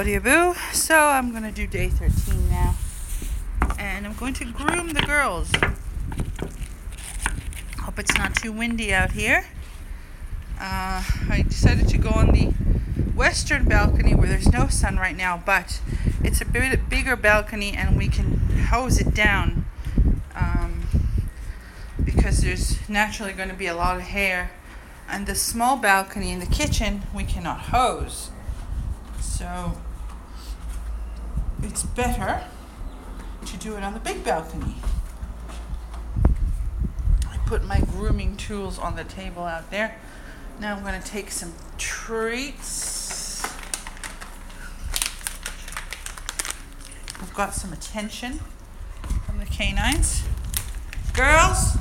Claudia Boo. So I'm going to do day 13 now. And I'm going to groom the girls. Hope it's not too windy out here. I decided to go on the western balcony where there's no sun right now, but it's a bit bigger balcony and we can hose it down because there's naturally going to be a lot of hair. And the small balcony in the kitchen we cannot hose. So it's better to do it on the big balcony. I put my grooming tools on the table out there. Now I'm going to take some treats. I've got some attention from the canines. Girls,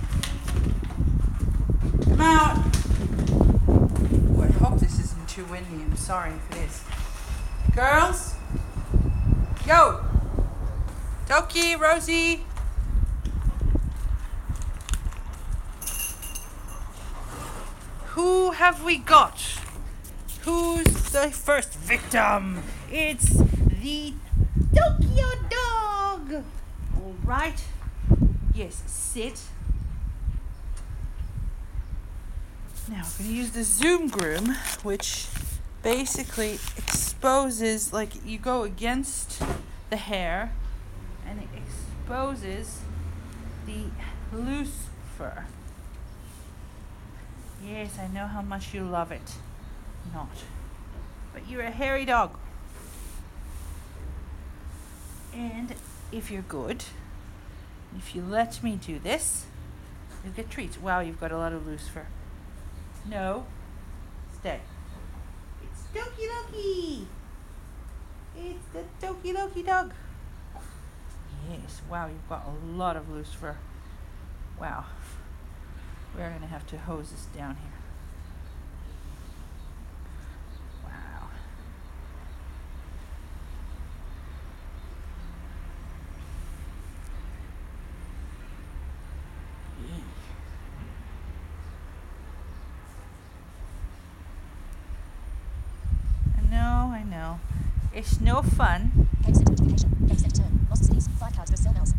come out. Oh, I hope this isn't too windy. I'm sorry if it is. Girls, yo. Toki, Rosie. Who have we got? Who's the first victim? It's the Tokyo dog. All right. Yes, sit. Now we're going to use the Zoom Groom, which basically exposes, like you go against the hair and it exposes the loose fur. Yes, I know how much you love it. Not. But you're a hairy dog. And if you're good, if you let me do this, you'll get treats. Wow, you've got a lot of loose fur. No. Stay. It's Toki Loki. It's the Toki Loki dog. Yes, wow, you've got a lot of loose fur. Wow. We're going to have to hose this down here. Wow. I know. It's no fun. Exit notification. Exit turn. Lost cities. 5 cards for cell bells.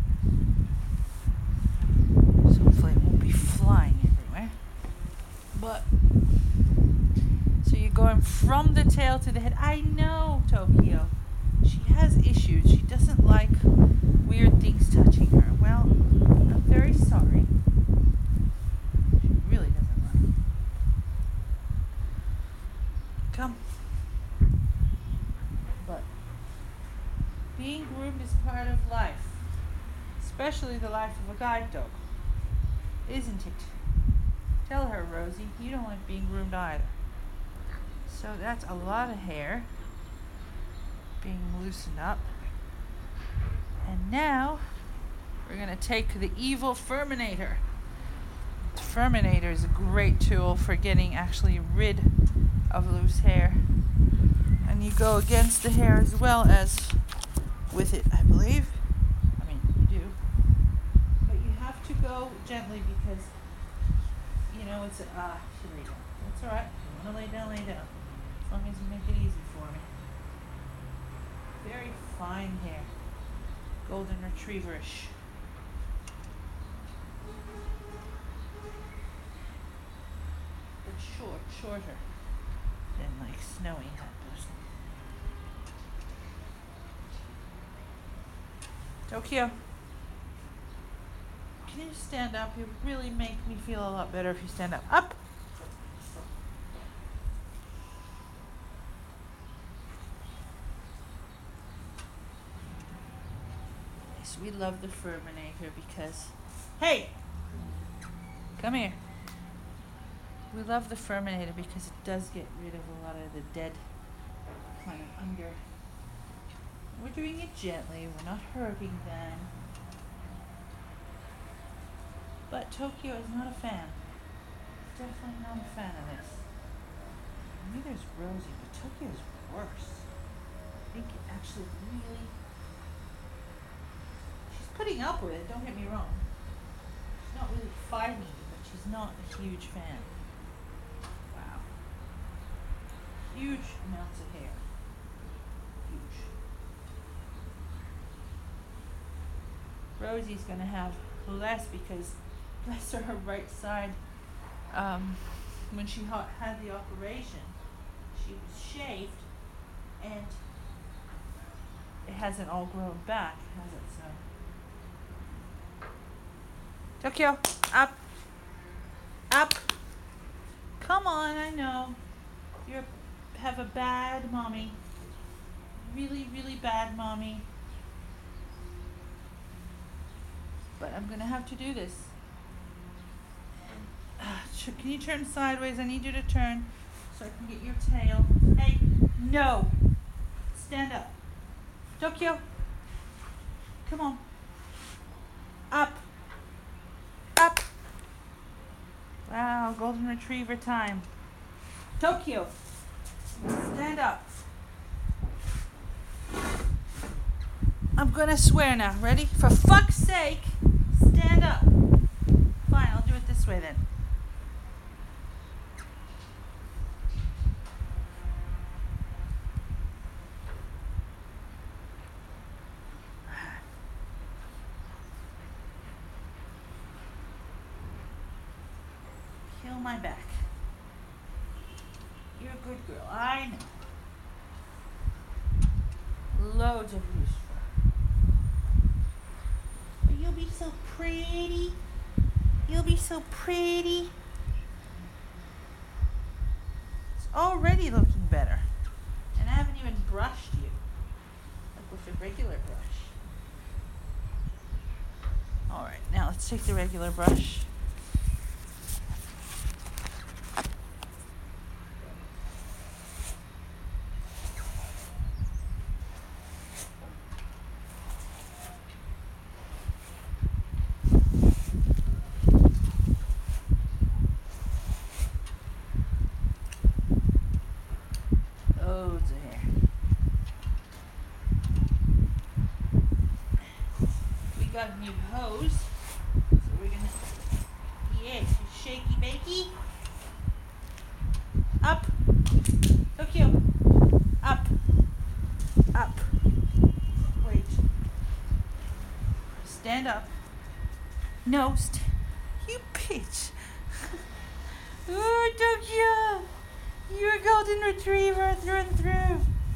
So hopefully it won't be flying everywhere. But so you're going from the tail to the head. I know, Tokyo. She has issues. She doesn't like weird things touching her. Well, I'm very sorry. She really doesn't like. Come. But being groomed is part of life, especially the life of a guide dog, isn't it? Tell her, Rosie, you don't like being groomed either. So that's a lot of hair being loosened up. And now we're going to take the evil Furminator. The Furminator is a great tool for getting actually rid of loose hair. And you go against the hair as well as with it, I believe. I mean, you do. But you have to go gently because, you know, it's a... she lay down. That's alright. You want to lay down, lay down. As long as you make it easy for me. Very fine hair. Golden Retrieverish. But shorter than like Snowy had person. Tokyo, can you stand up? You really make me feel a lot better if you stand up. Up! Yes, we love the Furminator because... Hey! Come here. We love the Furminator because it does get rid of a lot of the dead kind of under. We're doing it gently, we're not hurting them. But Tokyo is not a fan. Definitely not a fan of this. Neither is Rosie, but Tokyo's worse. I think it actually really... She's putting up with it, don't get me wrong. She's not really fighting it, but she's not a huge fan. Wow. Huge amounts of hair. Rosie's gonna have less because, bless her right side, when she had the operation, she was shaved, and it hasn't all grown back, has it? So, Tokyo, up, up. Come on, I know you have a bad mommy, really, really bad mommy. But I'm gonna have to do this. Can you turn sideways? I need you to turn so I can get your tail. Hey, no. Stand up. Tokyo. Come on. Up. Up. Wow, golden retriever time. Tokyo. Stand up. I'm gonna swear now. Ready? For fuck's sake, stand up. Fine, I'll do it this way then. Kill my back. You're a good girl. I know. Loads of loose fur. But you'll be so pretty. You'll be so pretty. It's already looking better. And I haven't even brushed you. Like with a regular brush. Alright, now let's take the regular brush. Loads of hair. We got a new hose, so we're gonna, yes, shaky bakey. Up, Tokyo, up, up. Wait. Stand up. No, you bitch. Oh, Tokyo. You're a golden retriever through and through.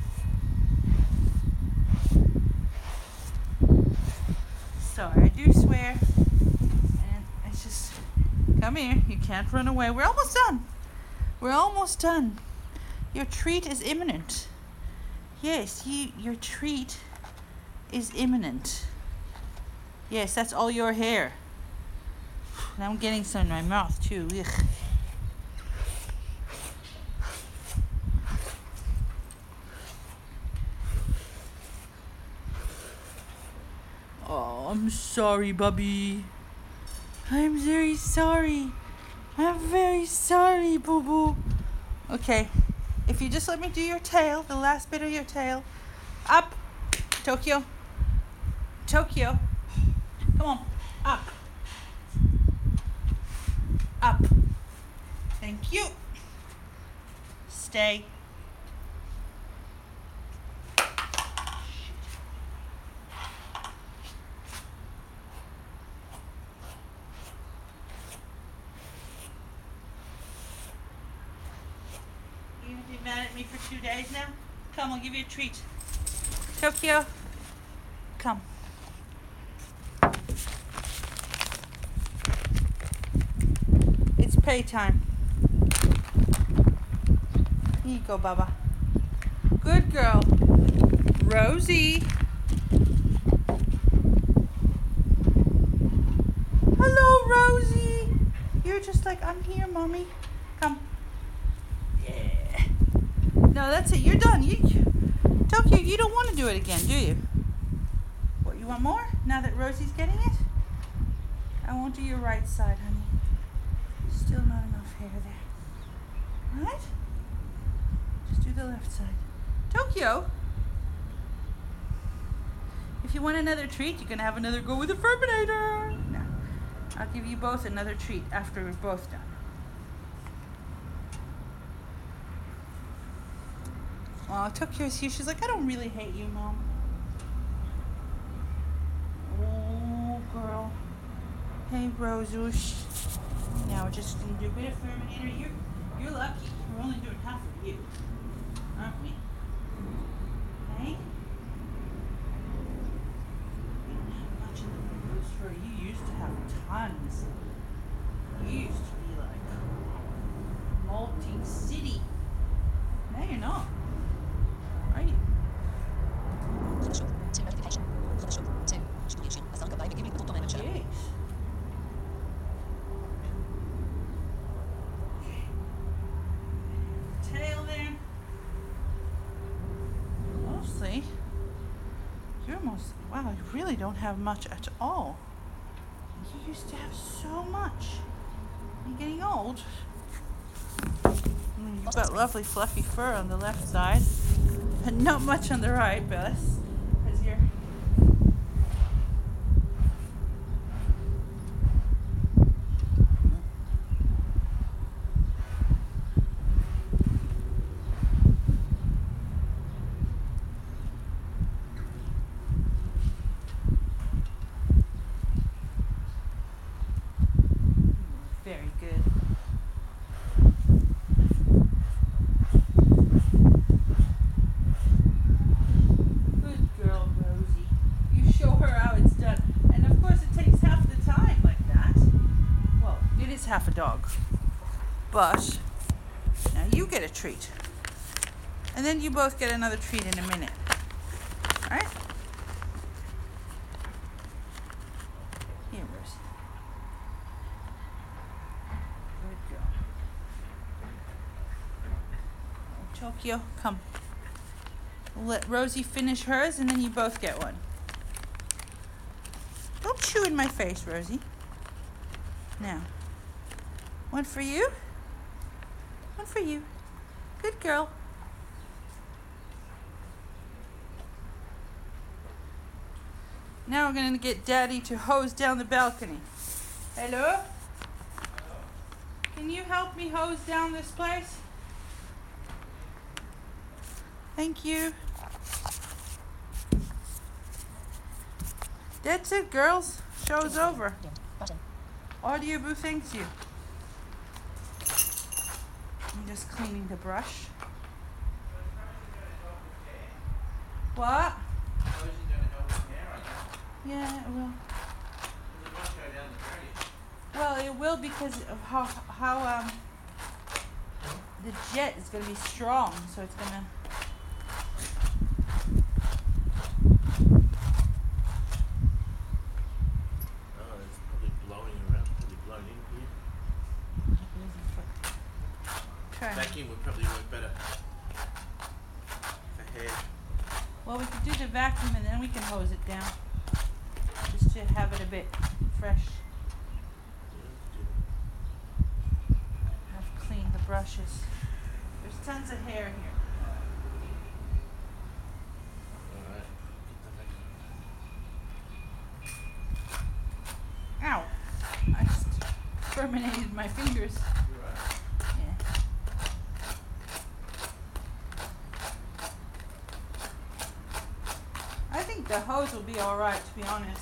Sorry, I do swear. And it's just, come here. You can't run away. We're almost done. We're almost done. Your treat is imminent. Yes, your treat is imminent. Yes, that's all your hair. And I'm getting some in my mouth too. Ugh. Oh, I'm sorry, Bubby. I'm very sorry. I'm very sorry, Boo Boo. Okay, if you just let me do your tail, the last bit of your tail. Up, Tokyo. Tokyo. Come on, up. Up. Thank you. Stay. You gonna be mad at me for 2 days now? Come, I'll give you a treat. Tokyo, come. It's playtime. Here you go, Baba. Good girl. Rosie. Hello, Rosie. You're just like, I'm here, Mommy. Come. Yeah. No, that's it. You're done. Tokyo, you don't want to do it again, do you? What, you want more? Now that Rosie's getting it? I won't do your right side, honey. Still not enough hair there. Right? Just do the left side. Tokyo! If you want another treat, you can have another go with the Furminator. No. I'll give you both another treat after we're both done. Oh, Tokyo's here. She's like, I don't really hate you, Mom. Oh, girl. Hey, Rosush. Now we're just gonna do a bit of Furminator. You're lucky. We're only doing half of you, aren't we? Hey? You don't have much in the rose fur. You used to have tons. You used to be like multi-city. Now you're not. Are you? Photoshop. 2 notification. Photoshop. 2. Distribution. Asanka by beginning with domain show. Jeez. Tail there. Mostly. You're almost. Wow, you really don't have much at all. You used to have so much. You're getting old. You've got lovely fluffy fur on the left side. And not much on the right, Bess. Because you're. Very good. Good girl, Rosie. You show her how it's done. And of course it takes half the time like that. Well, it is half a dog. But now you get a treat. And then you both get another treat in a minute. Alright? Here, Rosie. Good girl. Tokyo, come. We'll let Rosie finish hers and then you both get one. Don't chew in my face, Rosie. Now. One for you. One for you. Good girl. Now we're going to get Daddy to hose down the balcony. Hello? Can you help me hose down this place? Thank you. That's it, girls. Show's over. Button. Audio thanks you. I'm just cleaning the brush. What? Yeah, it will. Well, it will because of how the jet is going to be strong, so it's going to. Oh, it's probably blowing around, probably blown in here. Try. Vacuum would probably work better for hair. Well, we could do the vacuum and then we can hose it down, just to have it a bit fresh. Have to clean the brushes. There's tons of hair here. Alright, get the vacuum. Ow! I just terminated my fingers. You're right. Yeah. I think the hose will be alright, to be honest.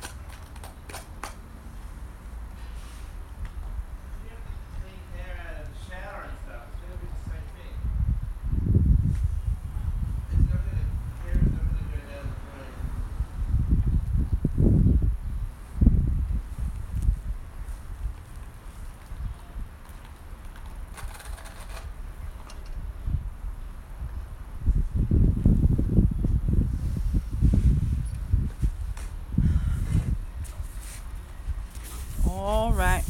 Clean hair out of the shower and stuff. It's gonna be the same thing. It's not gonna, hair is not gonna go down the drain. All right.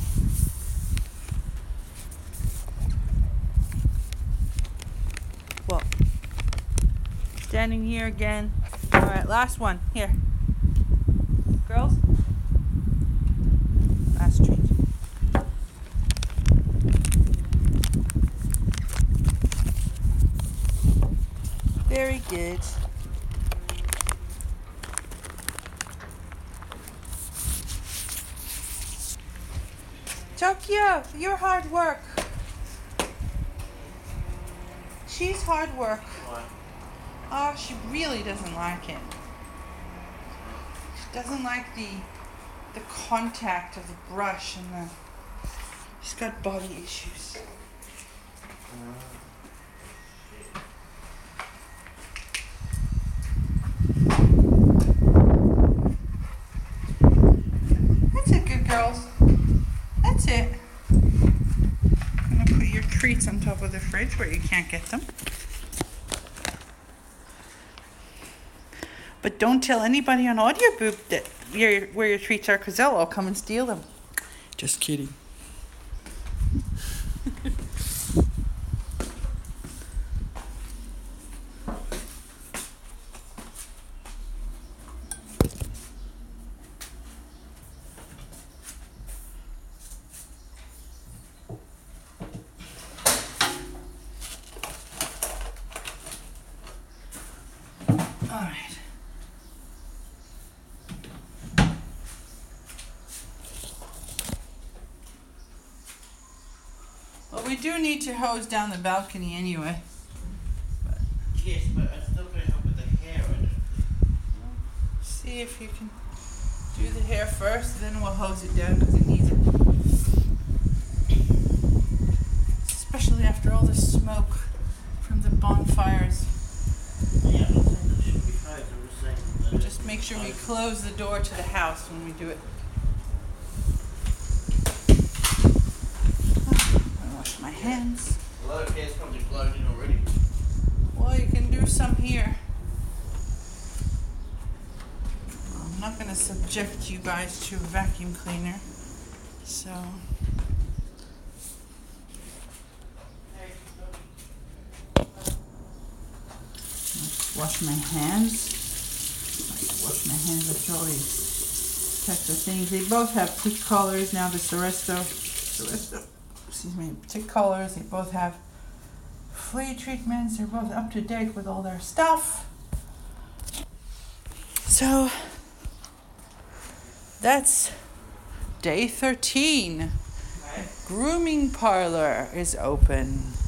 Well, standing here again. All right, last one. Here. Girls. Last treat. Very good. Tokyo, you're hard work. She's hard work. Why? Oh, she really doesn't like it. She doesn't like the the contact of the brush and the. He's got body issues. That's it, good girls. That's it. I'm gonna put your treats on top of the fridge where you can't get them. But don't tell anybody on Audio Boop that where your treats are, because they'll all come and steal them. Just kidding. All right. Well, we do need to hose down the balcony anyway. Yes, but I still gotta help with the hair and See if you can do the hair first, then we'll hose it down because it needs it. Especially after all the smoke from the bonfires. yeah, I'm not saying that it should be hosed, I'm just saying that Just make sure we close the door to the house when we do it. I wash my hands. a lot of hair's probably blown in already. Well, you can do some here. I'm not going to subject you guys to a vacuum cleaner. So, let's wash my hands. Wash my hands after all these types of things. They both have tick collars now, the Seresto, excuse me, tick collars. They both have flea treatments. They're both up to date with all their stuff. So that's day 13. Grooming parlor is open.